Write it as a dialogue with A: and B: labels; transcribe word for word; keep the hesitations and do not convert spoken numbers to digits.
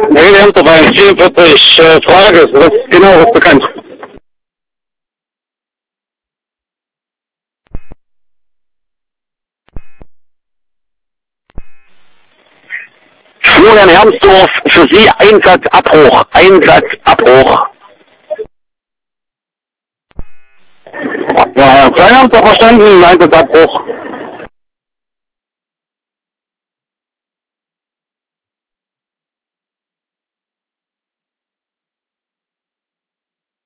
A: Elemente beim vierundvierzig äh, Frage, was ist genau was bekannt? Julian Hermsdorf, für Sie Einsatzabbruch, Einsatzabbruch. Ja, Herr Klein haben Sie verstanden, Einsatzabbruch.